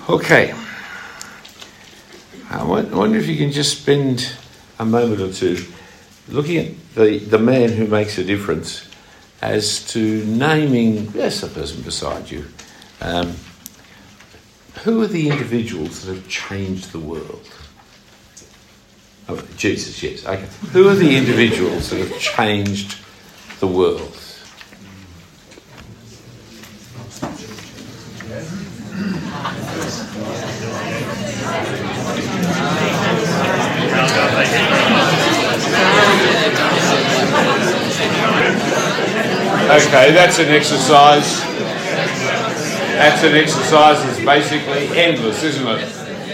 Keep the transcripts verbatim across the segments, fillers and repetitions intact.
Okay. I wonder if you can just spend a moment or two looking at the, the man who makes a difference as to naming, yes, the person beside you. Um, who are the individuals that have changed the world? Oh, Jesus, yes. Okay. Who are the individuals that have changed the world? Okay, that's an exercise. That's an exercise that's basically endless, isn't it?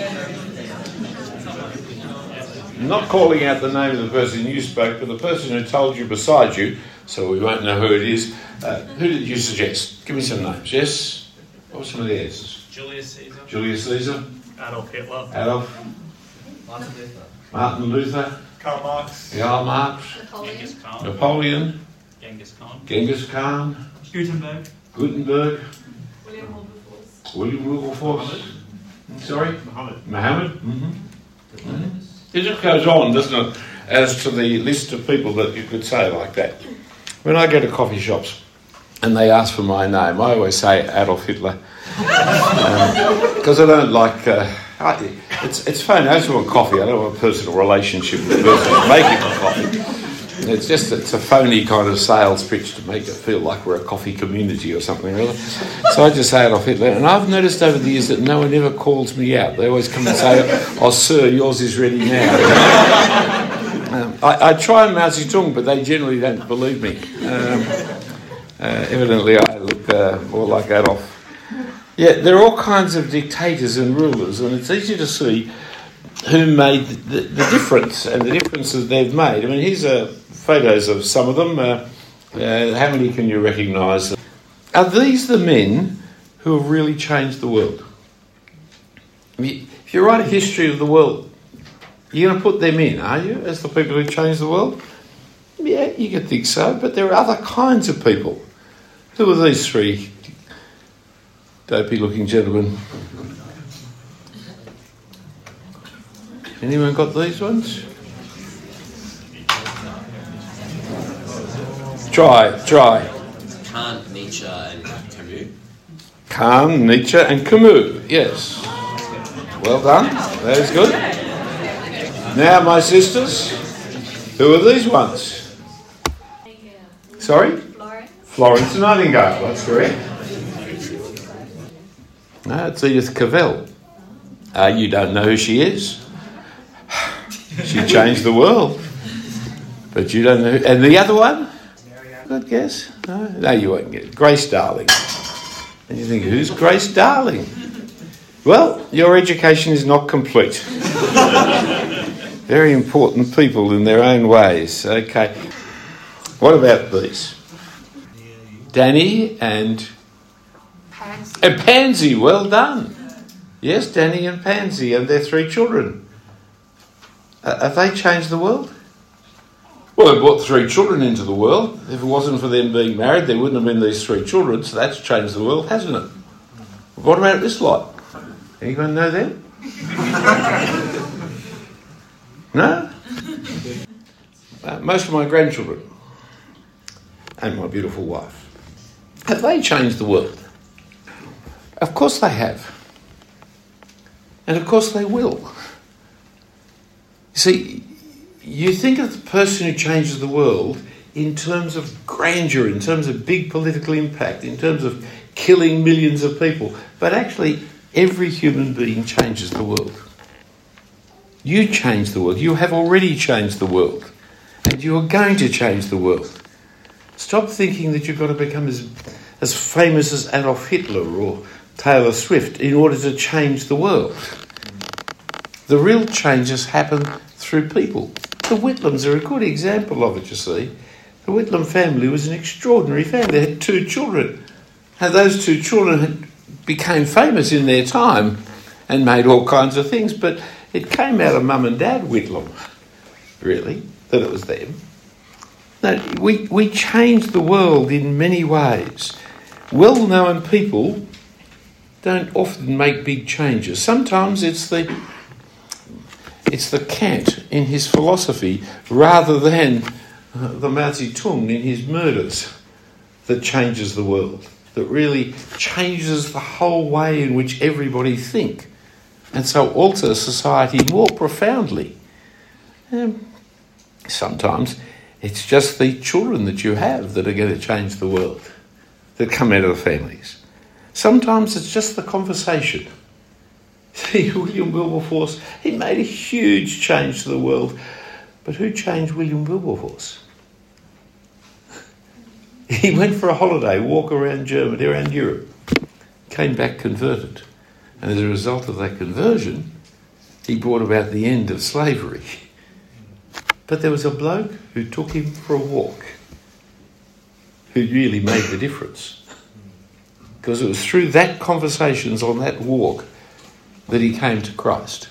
I'm not calling out the name of the person you spoke, but the person who told you beside you, so we won't know who it is. Uh, who did you suggest? Give me some names. Yes? What were some of the answers? Julius Caesar. Julius Caesar. Adolf Hitler. Adolf. Martin Luther. Martin Luther. Karl Marx. Karl Marx. Napoleon. Genghis Khan. Napoleon. Genghis Khan. Genghis Khan. Gutenberg. Gutenberg. William Wilberforce. William Wilberforce. Sorry? Muhammad. Muhammad. Mm-hmm. Mm-hmm. It just goes on, doesn't it, as to the list of people that you could say like that. When I go to coffee shops and they ask for my name, I always say Adolf Hitler. Because um, I don't like... Uh, I, it's it's funny, I just want coffee. I don't want a personal relationship with the person who's making the coffee. It's just it's a phony kind of sales pitch to make it feel like we're a coffee community or something or other. So I just say Adolf Hitler. And I've noticed over the years that no one ever calls me out. They always come and say, "Oh, sir, yours is ready now." um, I, I try and Mao Zedong, but they generally don't believe me. Um, uh, evidently, I look uh, more like Adolf. Yeah, there are all kinds of dictators and rulers, and it's easy to see who made the, the difference and the differences they've made. I mean, here's uh, photos of some of them. Uh, uh, how many can you recognise? Are these the men who have really changed the world? If you write a history of the world, you're going to put them in, are you, as the people who changed the world? Yeah, you could think so, but there are other kinds of people. Who are these three dopey-looking gentlemen? Anyone got these ones? Try, try. Kant, Nietzsche and Camus. Kant, Nietzsche and Camus, yes. Well done, that is good. Now, my sisters, who are these ones? Sorry? Florence. Florence Nightingale, that's correct. No, it's Edith Cavell. Uh, you don't know who she is? She changed the world. But you don't know who... And the other one? Good guess. No, no, you won't get it. Grace Darling. And you think, who's Grace Darling? Well, your education is not complete. Very important people in their own ways. Okay. What about these? Danny and... Pansy. And Pansy, well done. Yes, Danny and Pansy and their three children. Uh, have they changed the world? Well, they brought three children into the world. If it wasn't for them being married, there wouldn't have been these three children, so that's changed the world, hasn't it? What about this lot? Anyone know them? No? Uh, most of my grandchildren and my beautiful wife. Have they changed the world? Of course they have. And of course they will. You see, you think of the person who changes the world in terms of grandeur, in terms of big political impact, in terms of killing millions of people. But actually, every human being changes the world. You change the world. You have already changed the world. And you are going to change the world. Stop thinking that you've got to become as, as famous as Adolf Hitler or Taylor Swift in order to change the world. The real changes happen through people. The Whitlams are a good example of it, you see. The Whitlam family was an extraordinary family. They had two children. And those two children had became famous in their time and made all kinds of things, but it came out of Mum and Dad Whitlam, really, that it was them. No, we, we changed the world in many ways. Well-known people don't often make big changes. Sometimes it's the it's the Kant in his philosophy rather than uh, the Mao Zedong in his murders that changes the world, that really changes the whole way in which everybody think, and so alters society more profoundly. Um, sometimes it's just the children that you have that are going to change the world, that come out of the families. Sometimes it's just the conversation. See, William Wilberforce, he made a huge change to the world. But who changed William Wilberforce? He went for a holiday, walk around Germany, around Europe, came back converted. And as a result of that conversion, he brought about the end of slavery. But there was a bloke who took him for a walk who really made the difference. Because it was through that conversations on that walk that he came to Christ.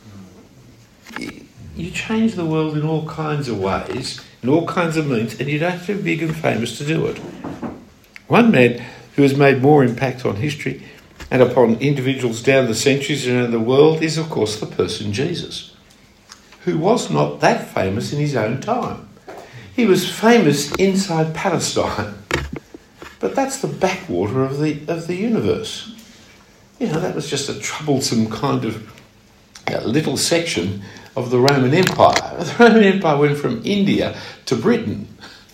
You change the world in all kinds of ways, in all kinds of means, and you don't have to be big and famous to do it. One man who has made more impact on history and upon individuals down the centuries around the world is, of course, the person Jesus, who was not that famous in his own time. He was famous inside Palestine. But that's the backwater of the of the universe. You know, that was just a troublesome kind of uh, little section of the Roman Empire. The Roman Empire went from India to Britain.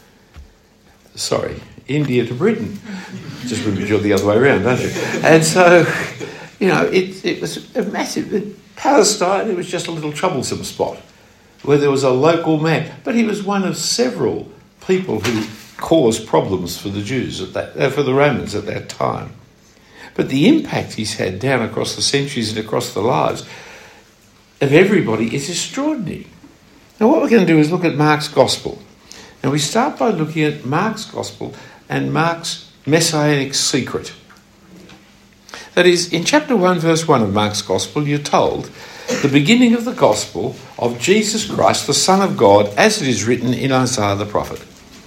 Sorry, India to Britain. Just remember you're the other way around, don't you? And so, you know, it, it was a massive... Palestine, it was just a little troublesome spot where there was a local man. But he was one of several people who caused problems for the Jews at that, uh, for the Romans at that time. But the impact he's had down across the centuries and across the lives of everybody is extraordinary. Now what we're going to do is look at Mark's Gospel. And we start by looking at Mark's Gospel and Mark's messianic secret. That is, in chapter one, verse one of Mark's Gospel, you're told the beginning of the Gospel of Jesus Christ, the Son of God, as it is written in Isaiah the prophet.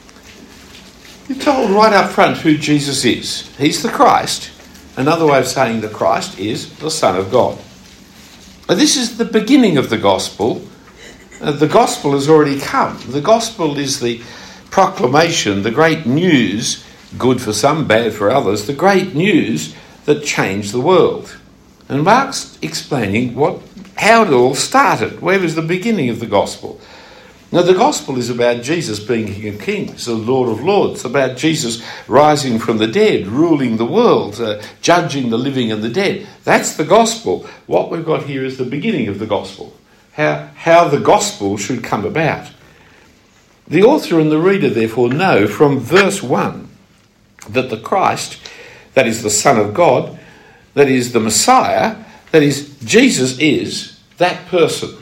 You're told right up front who Jesus is. He's the Christ. Another way of saying the Christ is the Son of God. Now, this is the beginning of the Gospel. Uh, the Gospel has already come. The Gospel is the proclamation, the great news, good for some, bad for others, the great news that changed the world. And Mark's explaining what, how it all started. Where was the beginning of the Gospel? Now, the Gospel is about Jesus being King of Kings, the Lord of Lords, about Jesus rising from the dead, ruling the world, uh, judging the living and the dead. That's the Gospel. What we've got here is the beginning of the Gospel, how, how the Gospel should come about. The author and the reader, therefore, know from verse one that the Christ, that is the Son of God, that is the Messiah, that is Jesus, is that person.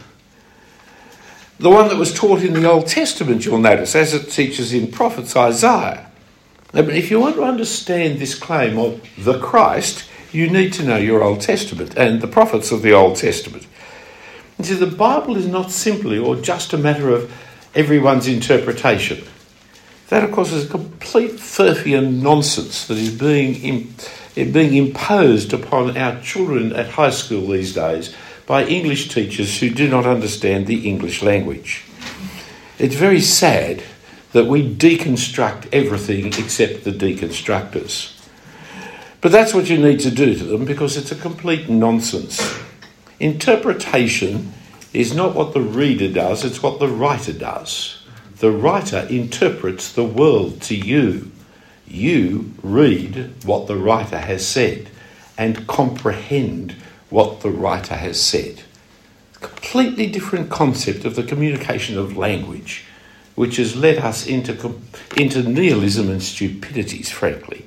The one that was taught in the Old Testament, you'll notice, as it teaches in prophets Isaiah. Now, but if you want to understand this claim of the Christ, you need to know your Old Testament and the prophets of the Old Testament. And so the Bible is not simply or just a matter of everyone's interpretation. That, of course, is a complete Furfian nonsense that is being, being imposed upon our children at high school these days by English teachers who do not understand the English language. It's very sad that we deconstruct everything except the deconstructors. But that's what you need to do to them because it's a complete nonsense. Interpretation is not what the reader does, it's what the writer does. The writer interprets the world to you. You read what the writer has said and comprehend what the writer has said. Completely different concept of the communication of language, which has led us into, into nihilism and stupidities, frankly.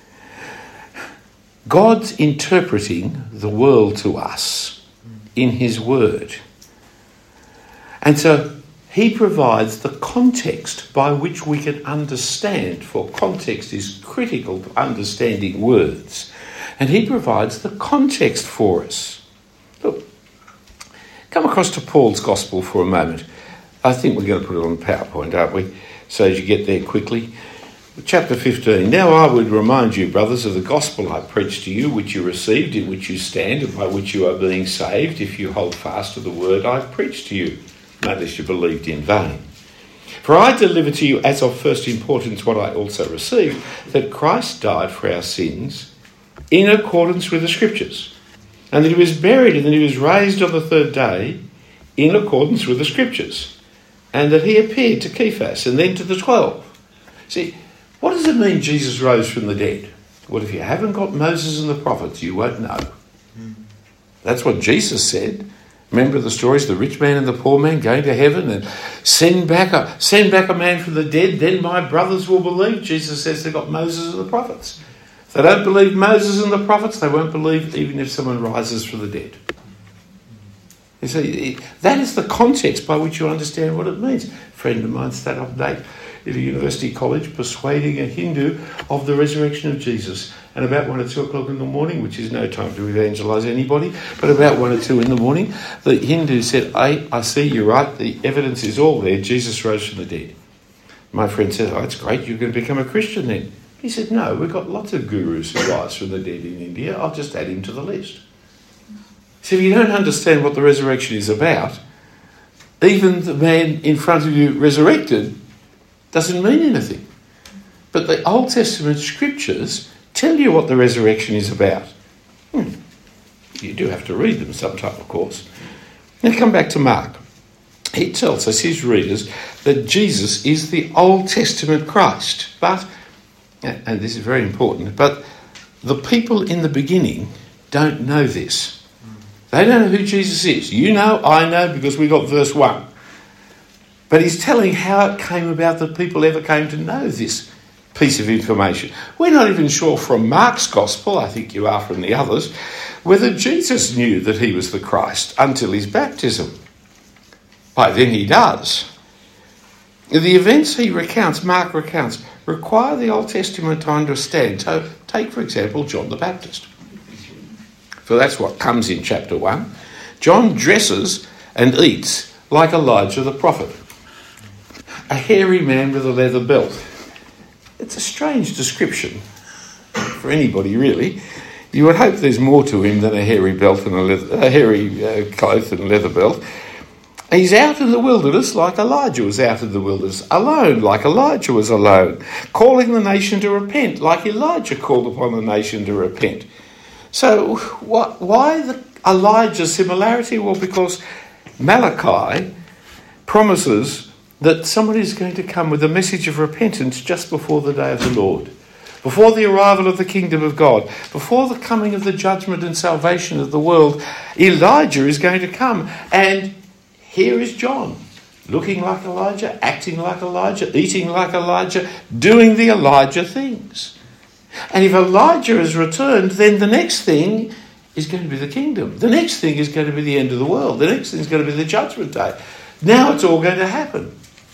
God's interpreting the world to us in his word. And so he provides the context by which we can understand, for context is critical to understanding words. And he provides the context for us. Look, come across to Paul's Gospel for a moment. I think we're going to put it on PowerPoint, aren't we? So as you get there quickly. Chapter fifteen. Now I would remind you, brothers, of the gospel I preached to you, which you received, in which you stand, and by which you are being saved, if you hold fast to the word I preached to you, unless you believed in vain. For I delivered to you as of first importance what I also received, that Christ died for our sins in accordance with the Scriptures, and that he was buried and that he was raised on the third day in accordance with the Scriptures, and that he appeared to Cephas and then to the twelve. See, what does it mean Jesus rose from the dead? Well, if you haven't got Moses and the prophets, you won't know. That's what Jesus said. Remember the stories, the rich man and the poor man going to heaven and send back a send back a man from the dead, then my brothers will believe. Jesus says they've got Moses and the prophets. If they don't believe Moses and the prophets, they won't believe even if someone rises from the dead. You see, that is the context by which you understand what it means. A friend of mine sat up late at a university college persuading a Hindu of the resurrection of Jesus. And about one or two o'clock in the morning, which is no time to evangelise anybody, but about one or two in the morning, the Hindu said, I, I see, you're right, the evidence is all there, Jesus rose from the dead. My friend said, oh, that's great, you're going to become a Christian then. He said, no, we've got lots of gurus who rise from the dead in India, I'll just add him to the list. So if you don't understand what the resurrection is about, even the man in front of you resurrected doesn't mean anything. But the Old Testament scriptures tell you what the resurrection is about. Hmm. You do have to read them sometime, of course. Now come back to Mark. He tells us, his readers, that Jesus is the Old Testament Christ. But, and this is very important, but the people in the beginning don't know this. They don't know who Jesus is. You know, I know, because we got verse one. But he's telling how it came about that people ever came to know this piece of information. We're not even sure from Mark's gospel, I think you are from the others, whether Jesus knew that he was the Christ until his baptism. By then he does. The events he recounts, Mark recounts, require the Old Testament to understand. So take, for example, John the Baptist. So that's what comes in chapter one. John dresses and eats like Elijah the prophet. A hairy man with a leather belt. It's a strange description for anybody, really. You would hope there's more to him than a hairy belt and a, leather, a hairy uh, cloth and a leather belt. He's out in the wilderness like Elijah was out in the wilderness, alone like Elijah was alone, calling the nation to repent like Elijah called upon the nation to repent. So what, why the Elijah similarity? Well, because Malachi promises that somebody is going to come with a message of repentance just before the day of the Lord, before the arrival of the kingdom of God, before the coming of the judgment and salvation of the world. Elijah is going to come, and here is John, looking like Elijah, acting like Elijah, eating like Elijah, doing the Elijah things. And if Elijah has returned, then the next thing is going to be the kingdom. The next thing is going to be the end of the world. The next thing is going to be the judgment day. Now it's all going to happen.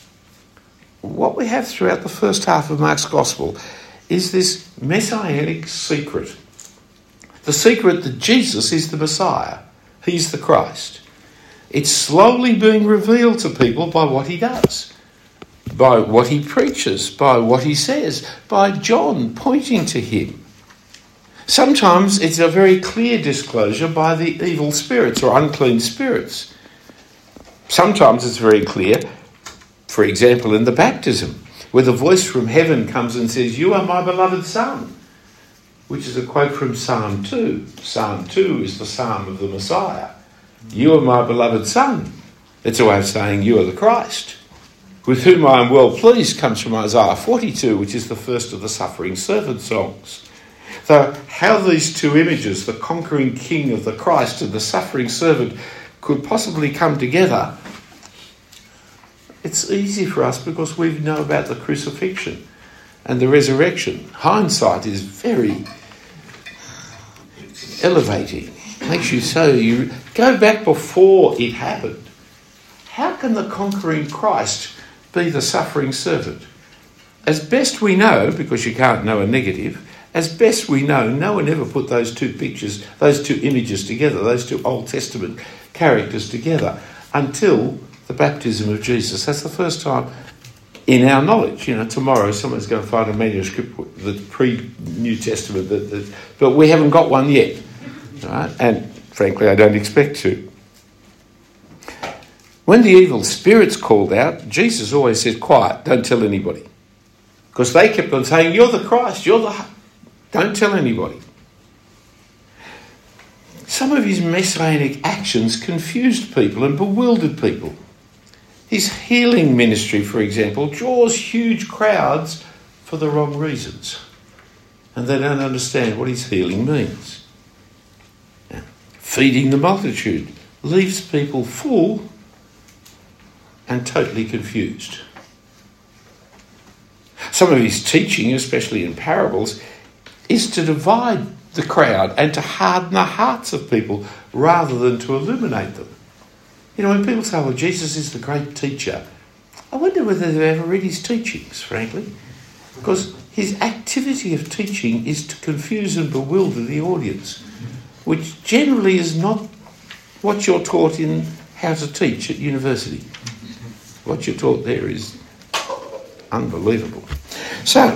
What we have throughout the first half of Mark's Gospel is this messianic secret. The secret that Jesus is the Messiah. He's the Christ. It's slowly being revealed to people by what he does, by what he preaches, by what he says, by John pointing to him. Sometimes it's a very clear disclosure by the evil spirits or unclean spirits. Sometimes it's very clear, for example, in the baptism, where the voice from heaven comes and says, "You are my beloved Son," which is a quote from Psalm two. Psalm two is the Psalm of the Messiah. You are my beloved Son. It's a way of saying you are the Christ. With whom I am well pleased comes from Isaiah forty-two, which is the first of the suffering servant songs. So how these two images, the conquering king of the Christ and the suffering servant, could possibly come together, it's easy for us because we know about the crucifixion and the resurrection. Hindsight is very elevating. Makes you so, you go back before it happened. How can the conquering Christ be the suffering servant? As best we know, because you can't know a negative, as best we know, no one ever put those two pictures, those two images together, those two Old Testament characters together until the baptism of Jesus. That's the first time in our knowledge. You know, tomorrow someone's going to find a manuscript, the pre-New Testament, that, that, but we haven't got one yet. Right? And frankly, I don't expect to. When the evil spirits called out, Jesus always said, quiet, don't tell anybody. Because they kept on saying, you're the Christ, you're the... Don't tell anybody. Some of his messianic actions confused people and bewildered people. His healing ministry, for example, draws huge crowds for the wrong reasons. And they don't understand what his healing means. Now, feeding the multitude leaves people full and totally confused. Some of his teaching, especially in parables, is to divide the crowd and to harden the hearts of people rather than to illuminate them. You know, when people say, well, Jesus is the great teacher, I wonder whether they've ever read his teachings, frankly. Because his activity of teaching is to confuse and bewilder the audience, which generally is not what you're taught in how to teach at university. What you're taught there is unbelievable. So,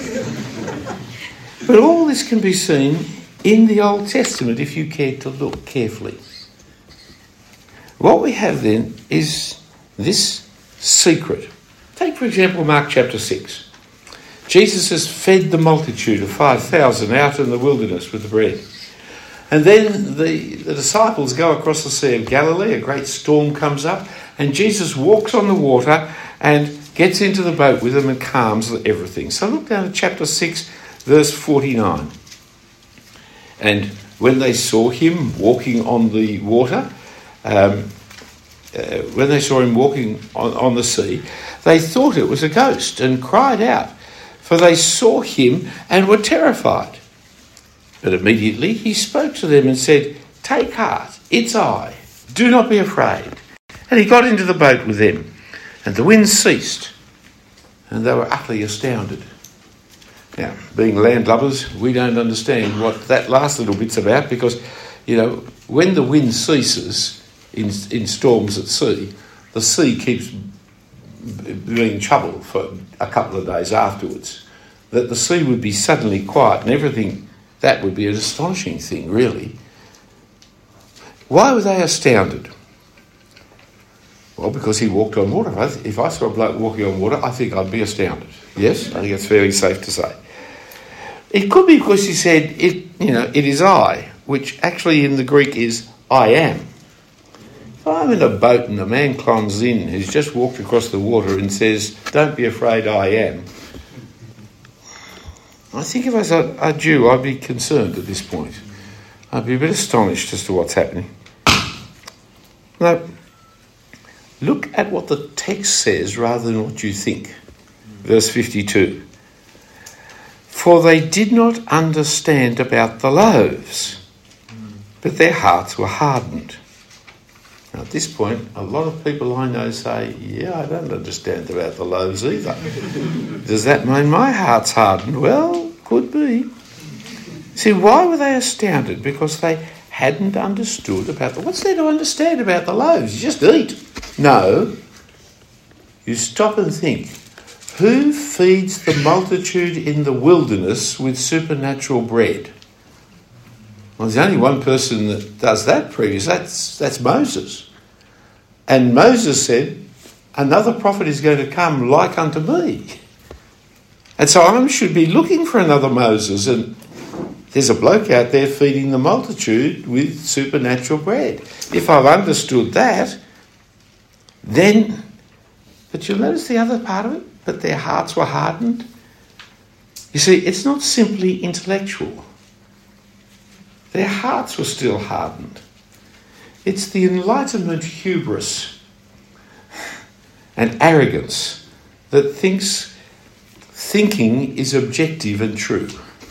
but all this can be seen in the Old Testament if you care to look carefully. What we have then is this secret. Take, for example, Mark chapter six. Jesus has fed the multitude of five thousand out in the wilderness with the bread. And then the, the disciples go across the Sea of Galilee, a great storm comes up, and Jesus walks on the water and gets into the boat with them and calms everything. So look down at chapter six, verse forty-nine. And when they saw him walking on the water, um, uh, when they saw him walking on, on the sea, they thought it was a ghost and cried out, for they saw him and were terrified. But immediately he spoke to them and said, take heart, it's I, do not be afraid. And he got into the boat with them, and the wind ceased, and they were utterly astounded. Now, being landlubbers, we don't understand what that last little bit's about, because, you know, when the wind ceases in, in storms at sea, the sea keeps being trouble for a couple of days afterwards. That the sea would be suddenly quiet and everything, that would be an astonishing thing, really. Why were they astounded? Well, because he walked on water. If I saw a bloke walking on water, I think I'd be astounded. Yes, I think it's fairly safe to say. It could be because he said, "It, you know, it is I," which actually in the Greek is I am. If I'm in a boat and a man climbs in who's just walked across the water and says, don't be afraid, I am, I think if I was a, a Jew, I'd be concerned at this point. I'd be a bit astonished as to what's happening. Now, look at what the text says rather than what you think. Verse fifty-two. For they did not understand about the loaves, but their hearts were hardened. Now, at this point, a lot of people I know say, yeah, I don't understand about the loaves either. Does that mean my heart's hardened? Well, could be. See, why were they astounded? Because they hadn't understood about the... What's there to understand about the loaves? You just eat. No. You stop and think. Who feeds the multitude in the wilderness with supernatural bread? Well, there's only one person that does that previous. That's, that's Moses. And Moses said, another prophet is going to come like unto me. And so I should be looking for another Moses. And there's a bloke out there feeding the multitude with supernatural bread. If I've understood that, then... But you'll notice the other part of it. But their hearts were hardened. You see, it's not simply intellectual. Their hearts were still hardened. It's the Enlightenment hubris and arrogance that thinks thinking is objective and true.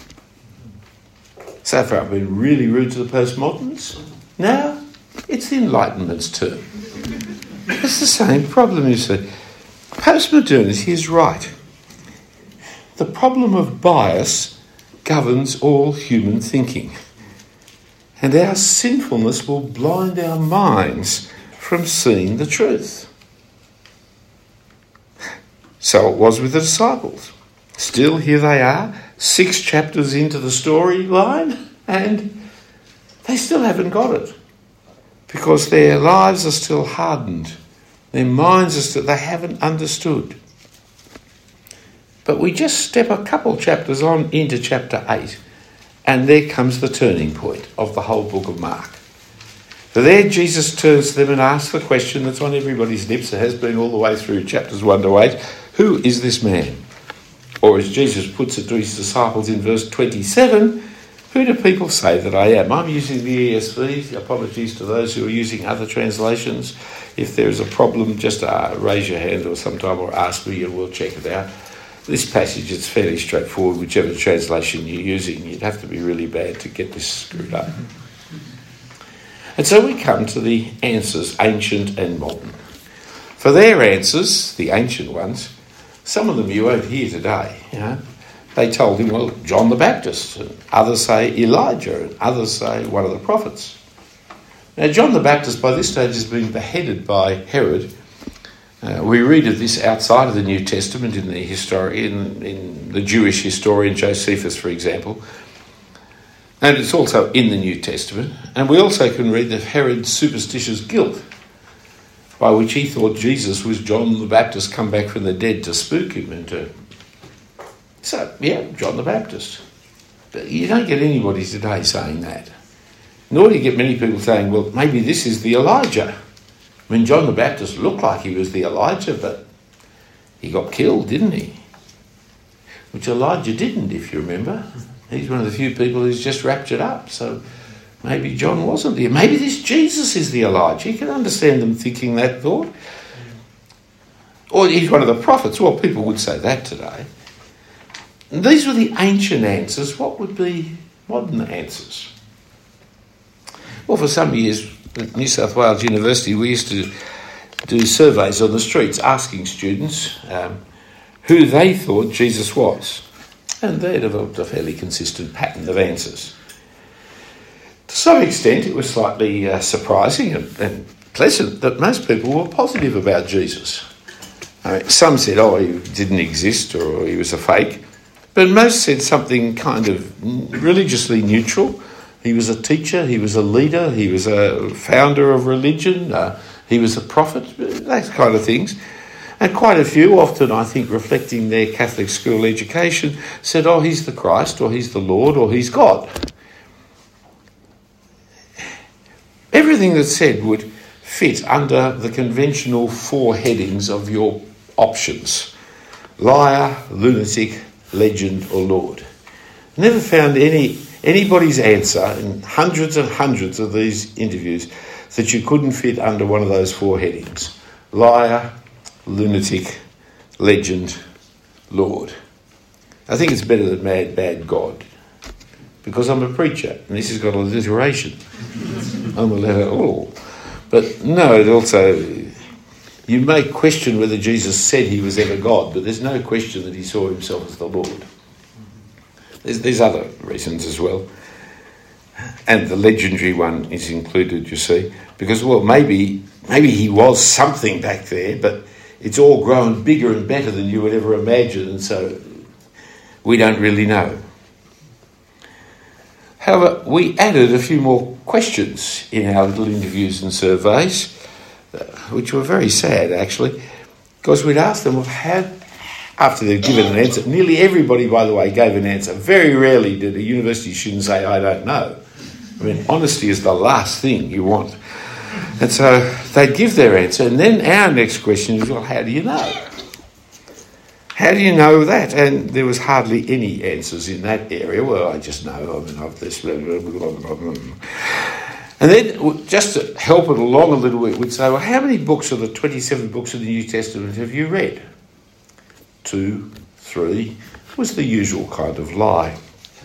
So far I've been really rude to the postmoderns. Now it's the Enlightenment's turn. It's the same problem, you see. Postmodernity is right. The problem of bias governs all human thinking. And our sinfulness will blind our minds from seeing the truth. So it was with the disciples. Still, here they are, six chapters into the storyline, and they still haven't got it. Because their lives are still hardened. Their minds are still, they haven't understood. But we just step a couple chapters on into chapter eight, and there comes the turning point of the whole book of Mark. So there Jesus turns to them and asks the question that's on everybody's lips, it has been all the way through chapters one to eight, who is this man? Or as Jesus puts it to his disciples in verse twenty-seven, who do people say that I am? I'm using the E S V. Apologies to those who are using other translations. If there is a problem, just uh, raise your hand or sometime or ask me and we'll check it out. This passage, it's fairly straightforward, whichever translation you're using. You'd have to be really bad to get this screwed up. And so we come to the answers, ancient and modern. For their answers, the ancient ones, some of them you won't hear today. You know, they told him, well, John the Baptist, and others say Elijah, and others say one of the prophets. Now, John the Baptist by this stage has been beheaded by Herod. Uh, we read of this outside of the New Testament in the history, in, in the Jewish historian Josephus, for example. And it's also in the New Testament. And we also can read of Herod's superstitious guilt, by which he thought Jesus was John the Baptist come back from the dead to spook him. And to... So, yeah, John the Baptist. But you don't get anybody today saying that. Nor do you get many people saying, well, maybe this is the Elijah. I mean, John the Baptist looked like he was the Elijah, but he got killed, didn't he? Which Elijah didn't, if you remember. He's one of the few people who's just raptured up, so maybe John wasn't there. Maybe this Jesus is the Elijah. You can understand them thinking that thought. Or he's one of the prophets. Well, people would say that today. And these were the ancient answers. What would be modern answers? Well, for some years at New South Wales University, we used to do surveys on the streets asking students um, who they thought Jesus was. And they developed a fairly consistent pattern of answers. To some extent, it was slightly uh, surprising and, and pleasant that most people were positive about Jesus. I mean, some said, oh, he didn't exist or he was a fake. But most said something kind of religiously neutral. He was a teacher, he was a leader, he was a founder of religion, uh, he was a prophet, those kind of things. And quite a few, often I think reflecting their Catholic school education, said, oh, he's the Christ, or he's the Lord, or he's God. Everything that's said would fit under the conventional four headings of your options: liar, lunatic, legend, or Lord. Never found any anybody's answer in hundreds and hundreds of these interviews that you couldn't fit under one of those four headings: liar, lunatic, legend, Lord. I think it's better than mad, bad God, because I'm a preacher, and this has got alliteration. I'm a letter all. But no, it also, you may question whether Jesus said he was ever God, but there's no question that he saw himself as the Lord. There's, there's other reasons as well. And the legendary one is included, you see, because, well, maybe maybe he was something back there, but it's all grown bigger and better than you would ever imagine, and so we don't really know. However, we added a few more questions in our little interviews and surveys, which were very sad, actually, because we'd asked them, well, how, after they'd given an answer, nearly everybody, by the way, gave an answer. Very rarely did a university student say, I don't know. I mean, honesty is the last thing you want. And so they'd give their answer, and then our next question is, well, how do you know? How do you know that? And there was hardly any answers in that area. Well, I just know. I mean, I've this. Blah, blah, blah, blah, blah. And then, just to help it along a little bit, we'd say, well, how many books of the twenty-seven books of the New Testament have you read? Two, three, was the usual kind of lie.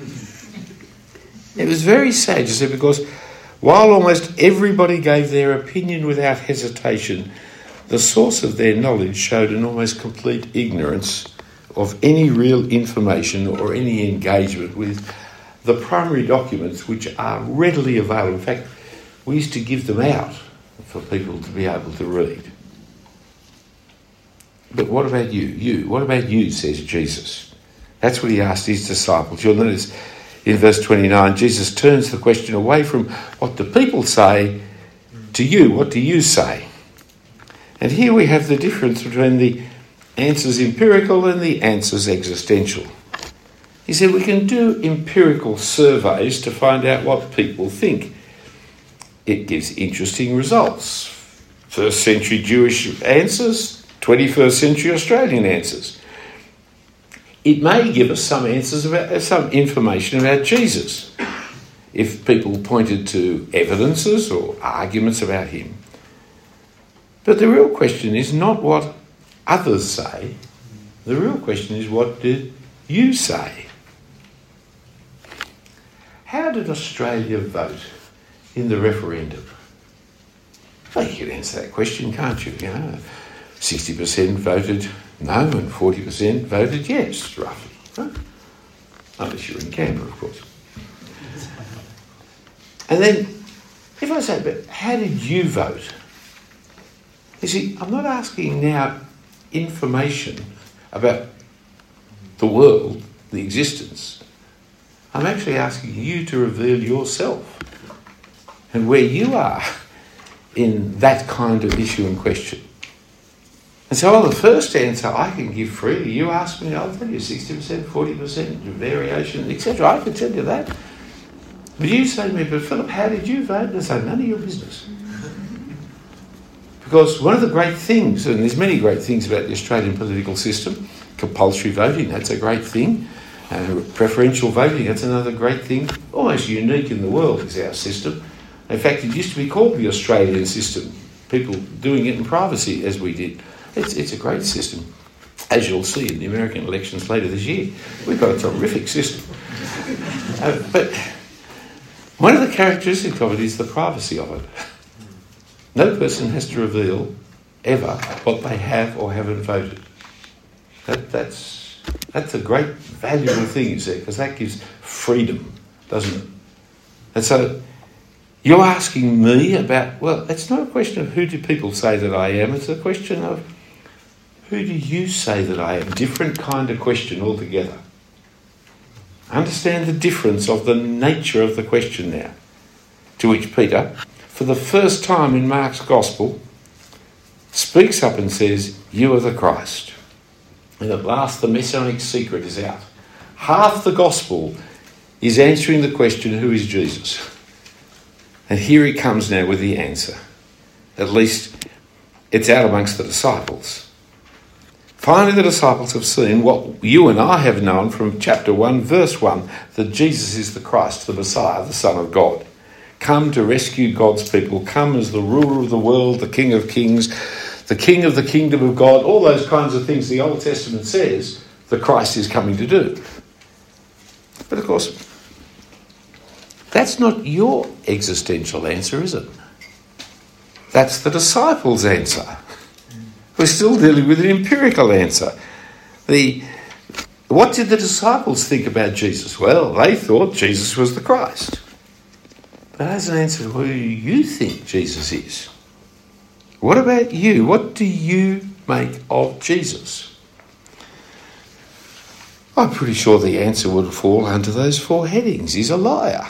It was very sad to see, because while almost everybody gave their opinion without hesitation, the source of their knowledge showed an almost complete ignorance of any real information or any engagement with the primary documents which are readily available. In fact, we used to give them out for people to be able to read. but what about you? You, what about you, says Jesus. That's what he asked his disciples. You'll notice in verse twenty-nine, Jesus turns the question away from what the people say to you. What do you say? And here we have the difference between the answers empirical and the answers existential. He said we can do empirical surveys to find out what people think. It gives interesting results. First century Jewish answers, twenty-first century Australian answers. It may give us some answers about some information about Jesus if people pointed to evidences or arguments about him. But the real question is not what others say. The real question is, what do you say? How did Australia vote in the referendum? Well, you can answer that question, can't you? You know, sixty percent voted no and forty percent voted yes, roughly. Right? Unless you're in Canberra, of course. And then, if I say, but how did you vote? You see, I'm not asking now information about the world, the existence. I'm actually asking you to reveal yourself and where you are in that kind of issue and question. And so, well, the first answer I can give freely. You ask me, I'll tell you sixty percent, forty percent, variation, et cetera. I can tell you that. But you say to me, but Philip, how did you vote? And I say, none of your business. Because one of the great things, and there's many great things about the Australian political system, compulsory voting, that's a great thing. Uh, preferential voting, that's another great thing. Almost unique in the world is our system. In fact, it used to be called the Australian system. People doing it in privacy, as we did. It's, it's a great system, as you'll see in the American elections later this year. We've got a terrific system. Uh, but one of the characteristics of it is the privacy of it. No person has to reveal, ever, what they have or haven't voted. That, that's, that's a great, valuable thing, you see, because that gives freedom, doesn't it? And so you're asking me about, well, it's not a question of who do people say that I am, it's a question of who do you say that I am? Different kind of question altogether. Understand the difference of the nature of the question now. To which Peter, for the first time in Mark's Gospel, speaks up and says, you are the Christ. And at last the messianic secret is out. Half the Gospel is answering the question, who is Jesus? And here he comes now with the answer. At least it's out amongst the disciples. Finally, the disciples have seen what you and I have known from chapter one, verse one, that Jesus is the Christ, the Messiah, the Son of God. Come to rescue God's people. Come as the ruler of the world, the King of Kings, the King of the kingdom of God. All those kinds of things the Old Testament says the Christ is coming to do. But of course, that's not your existential answer, is it? That's the disciples' answer. We're still dealing with an empirical answer. The what did the disciples think about Jesus? Well, they thought Jesus was the Christ. But as an answer to who you think Jesus is, what about you? What do you make of Jesus? I'm pretty sure the answer would fall under those four headings. He's a liar.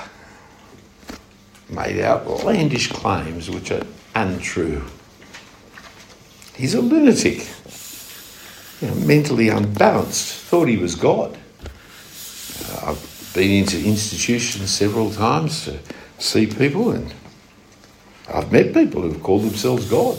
Made outlandish claims which are untrue. He's a lunatic, you know, mentally unbalanced, thought he was God. Uh, I've been into institutions several times to see people, and I've met people who've called themselves God.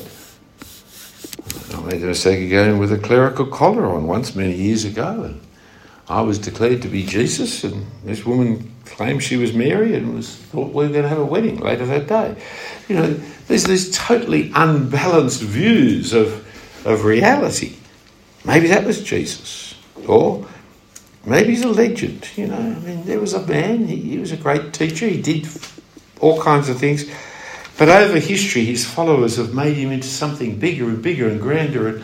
I made the mistake of going with a clerical collar on once many years ago, and I was declared to be Jesus, and this woman claimed she was Mary and was thought we were going to have a wedding later that day. You know, there's these totally unbalanced views of, of reality. Maybe that was Jesus. Or maybe he's a legend, you know. I mean, there was a man, he, he was a great teacher, he did all kinds of things. But over history, his followers have made him into something bigger and bigger and grander. And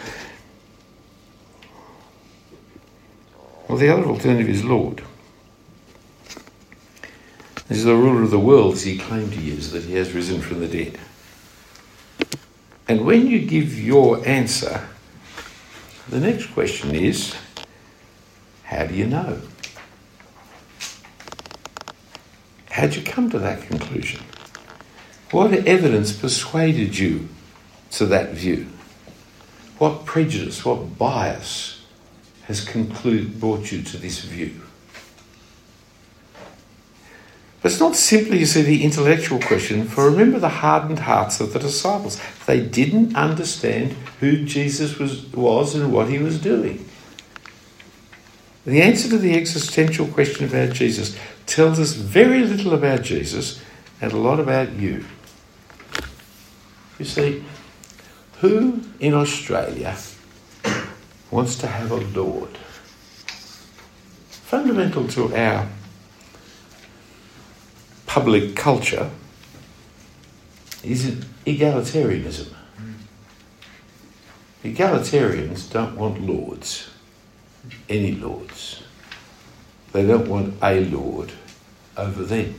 well, the other alternative is Lord. This is the ruler of the world, as he claimed he is, that he has risen from the dead. And when you give your answer, The next question is, how do you know? How'd you come to that conclusion? What evidence persuaded you to that view? What prejudice, what bias has conclude, brought you to this view? But it's not simply, you see, the intellectual question, for remember the hardened hearts of the disciples. They didn't understand who Jesus was, was and what he was doing. The answer to the existential question about Jesus tells us very little about Jesus and a lot about you. You see, who in Australia wants to have a Lord? Fundamental to our public culture is egalitarianism. Egalitarians don't want lords, any lords. They don't want a lord over them.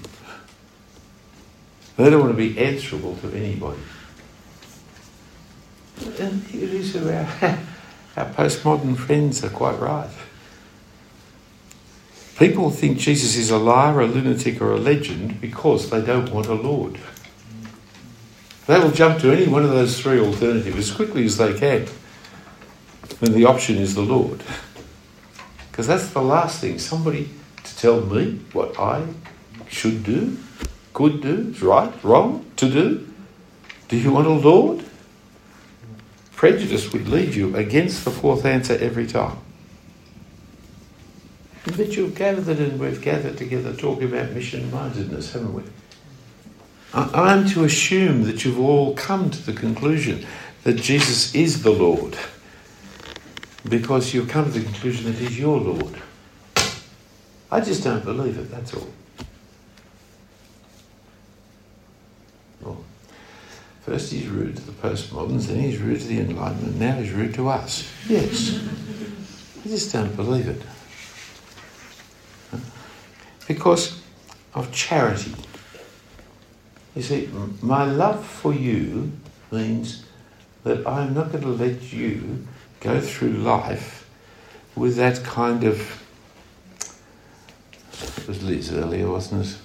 They don't want to be answerable to anybody. And it is our, our postmodern friends are quite right. People think Jesus is a liar, a lunatic or a legend because they don't want a Lord. They will jump to any one of those three alternatives as quickly as they can when the option is the Lord. Because that's the last thing. Somebody to tell me what I should do, could do, is right, wrong, to do. Do you want a Lord? Prejudice would lead you against the fourth answer every time. But you've gathered and we've gathered together talking about mission-mindedness, haven't we? I- I'm to assume that you've all come to the conclusion that Jesus is the Lord because you've come to the conclusion that he's your Lord. I just don't believe it, that's all. Well, first he's rude to the postmoderns, then he's rude to the Enlightenment, now he's rude to us. Yes. I just don't believe it. Because of charity. You see, my love for you means that I'm not going to let you go through life with that kind of... It was Liz earlier, wasn't it?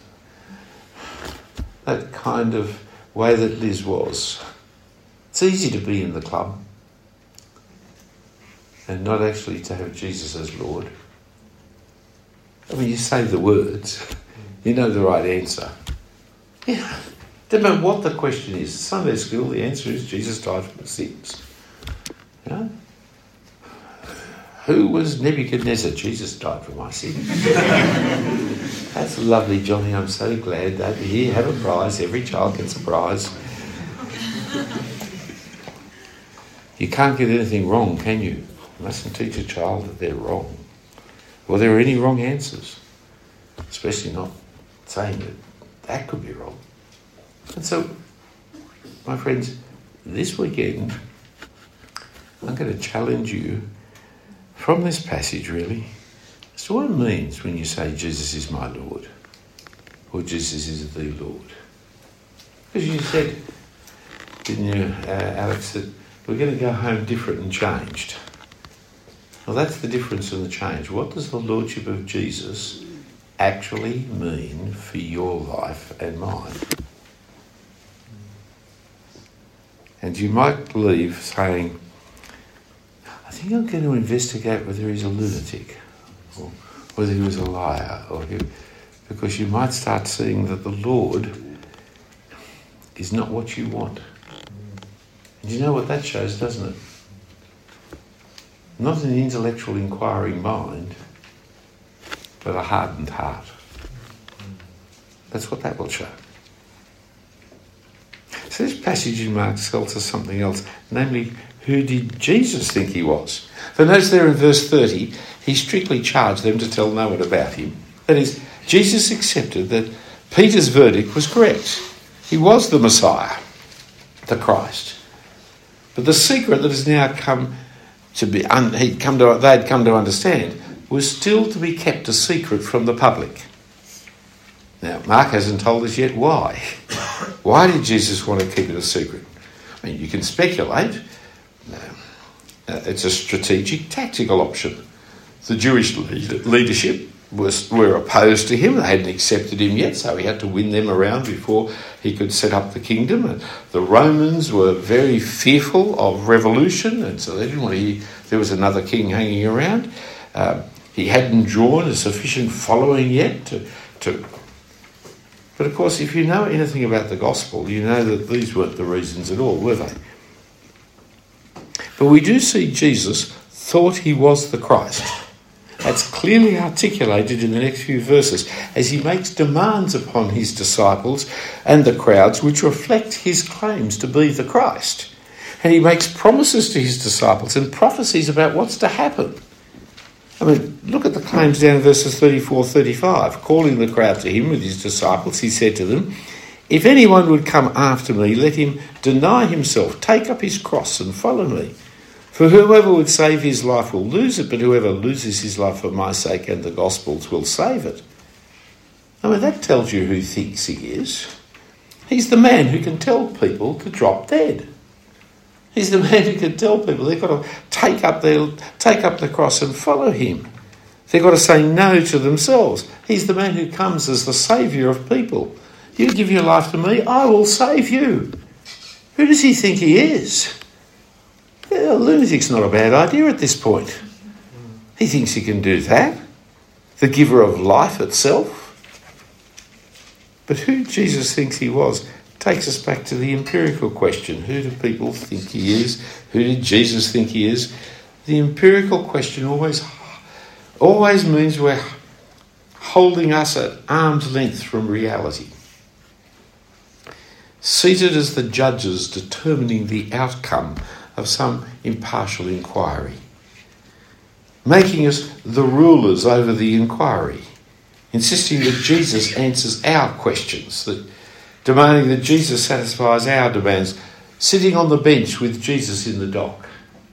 That kind of way that Liz was. It's easy to be in the club and not actually to have Jesus as Lord. I mean, you say the words, you know the right answer. Yeah, don't matter what the question is. Sunday school, the answer is Jesus died for the sins. You know? Who was Nebuchadnezzar? Jesus died for my sins. That's lovely, Johnny. I'm so glad that here, have a prize. Every child gets a prize. You can't get anything wrong, can you? You mustn't teach a child that they're wrong. Well, there are any wrong answers, especially not saying that that could be wrong. And so, my friends, this weekend, I'm going to challenge you from this passage, really, as to what it means when you say Jesus is my Lord, or Jesus is the Lord. Because you said, didn't you, uh, Alex, that we're going to go home different and changed. Well, that's the difference in the change. What does the Lordship of Jesus actually mean for your life and mine? And you might leave saying, I think I'm going to investigate whether he's a lunatic or whether he was a liar, or he, because you might start seeing that the Lord is not what you want. And you know what that shows, doesn't it? Not an intellectual inquiring mind, but a hardened heart. That's what that will show. So this passage in Mark tells us something else, namely, who did Jesus think he was? For notice there in verse thirty, he strictly charged them to tell no one about him. That is, Jesus accepted that Peter's verdict was correct. He was the Messiah, the Christ. But the secret that has now come to be, un, he'd come to, they'd come to understand, was still to be kept a secret from the public. Now, Mark hasn't told us yet why. Why did Jesus want to keep it a secret? I mean, you can speculate. Uh, it's a strategic, tactical option. The Jewish lead- leadership was were opposed to him. They hadn't accepted him yet, so he had to win them around before he could set up the kingdom. And the Romans were very fearful of revolution, and so they didn't want to hear there was another king hanging around. Um, he hadn't drawn a sufficient following yet to, to... But of course, if you know anything about the gospel, you know that these weren't the reasons at all, were they? But we do see Jesus thought he was the Christ. That's clearly articulated in the next few verses as he makes demands upon his disciples and the crowds which reflect his claims to be the Christ. And he makes promises to his disciples and prophecies about what's to happen. I mean, look at the claims down in verses thirty-four, thirty-five. Calling the crowd to him with his disciples, he said to them, "If anyone would come after me, let him deny himself, take up his cross and follow me. For whoever would save his life will lose it, but whoever loses his life for my sake and the gospel's will save it." I mean, that tells you who he thinks he is. He's the man who can tell people to drop dead. He's the man who can tell people they've got to take up their take up the cross and follow him. They've got to say no to themselves. He's the man who comes as the saviour of people. You give your life to me, I will save you. Who does he think he is? Yeah, a lunatic's not a bad idea at this point. He thinks he can do that. The giver of life itself. But who Jesus thinks he was takes us back to the empirical question. Who do people think he is? Who did Jesus think he is? The empirical question always, always means we're holding us at arm's length from reality. Seated as the judges determining the outcome of some impartial inquiry. Making us the rulers over the inquiry. Insisting that Jesus answers our questions, that demanding that Jesus satisfies our demands, sitting on the bench with Jesus in the dock.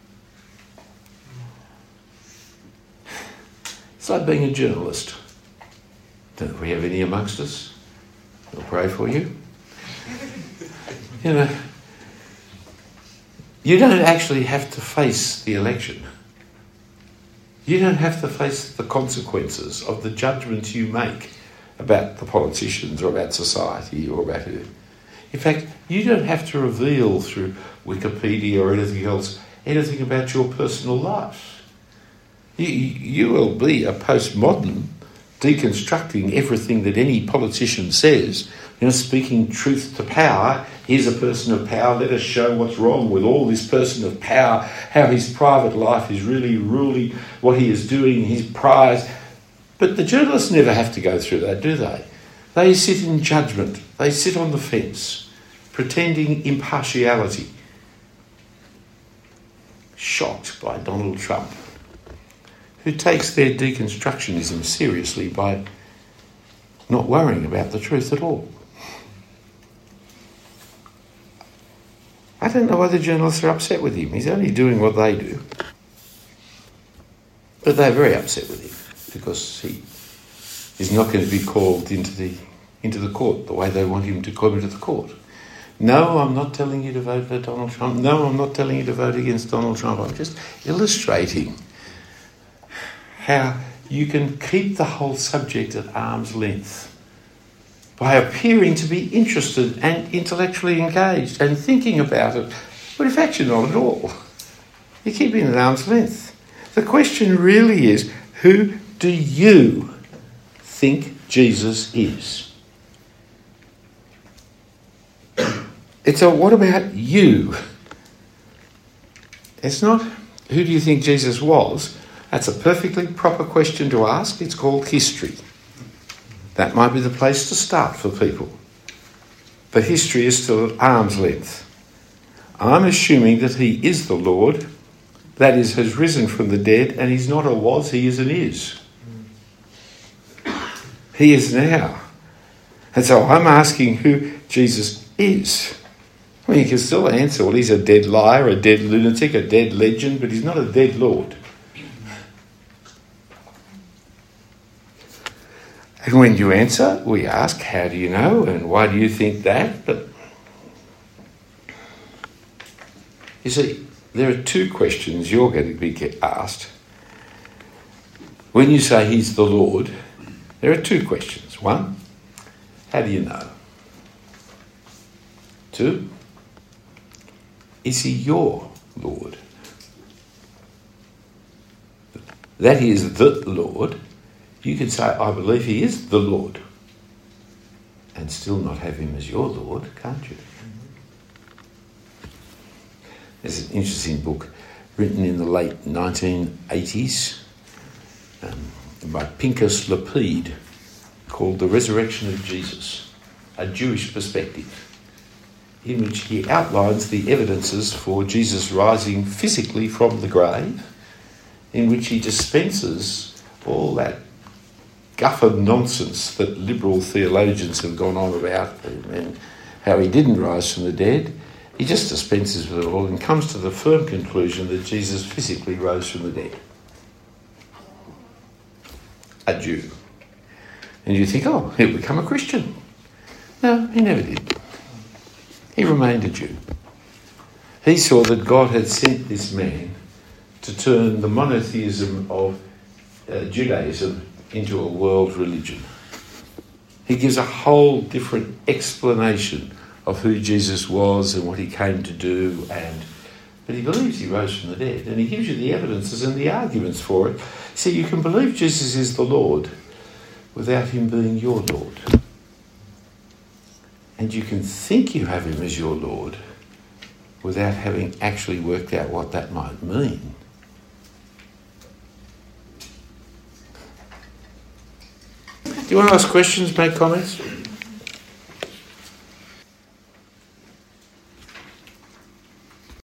It's like being a journalist. Don't we have any amongst us? We'll pray for you. You know, you don't actually have to face the election. You don't have to face the consequences of the judgments you make about the politicians or about society or about who. In fact, you don't have to reveal through Wikipedia or anything else anything about your personal life. You, you will be a postmodern deconstructing everything that any politician says, you know, speaking truth to power. Here's a person of power, let us show what's wrong with all this person of power, how his private life is really ruling, what he is doing, his prize. But the journalists never have to go through that, do they? They sit in judgment. They sit on the fence, pretending impartiality. Shocked by Donald Trump, who takes their deconstructionism seriously by not worrying about the truth at all. I don't know why the journalists are upset with him. He's only doing what they do. But they're very upset with him because he is not going to be called into the into the court the way they want him to come into the court. No, I'm not telling you to vote for Donald Trump. No, I'm not telling you to vote against Donald Trump. I'm just illustrating how you can keep the whole subject at arm's length by appearing to be interested and intellectually engaged and thinking about it, but in fact you're not at all. You're keeping it at arm's length. The question really is, who do you think Jesus is? It's a what about you? It's not who do you think Jesus was. That's a perfectly proper question to ask. It's called history. That might be the place to start for people. But history is still at arm's length. I'm assuming that he is the Lord, that is, has risen from the dead, and he's not a was, he is an is. He is now. And so I'm asking who Jesus is. I mean, you can still answer, well, he's a dead liar, a dead lunatic, a dead legend, but he's not a dead Lord. And when you answer, we ask, how do you know and why do you think that? But you see, there are two questions you're going to be get asked. When you say he's the Lord, there are two questions. One, how do you know? Two, is he your Lord? That he is the Lord. You can say, I believe he is the Lord, and still not have him as your Lord, can't you? There's an interesting book written in the late nineteen eighties um, by Pinchas Lapid called The Resurrection of Jesus, a Jewish perspective, in which he outlines the evidences for Jesus rising physically from the grave, in which he dispenses all that guff of nonsense that liberal theologians have gone on about and how he didn't rise from the dead. He just dispenses with it all and comes to the firm conclusion that Jesus physically rose from the dead. A Jew. And you think, oh, he'll become a Christian. No, he never did. He remained a Jew. He saw that God had sent this man to turn the monotheism of uh, Judaism into a world religion. He gives a whole different explanation of who Jesus was and what he came to do, and but he believes he rose from the dead, and he gives you the evidences and the arguments for it. See, you can believe Jesus is the Lord without him being your Lord. And you can think you have him as your Lord without having actually worked out what that might mean. Do you want to ask questions, make comments?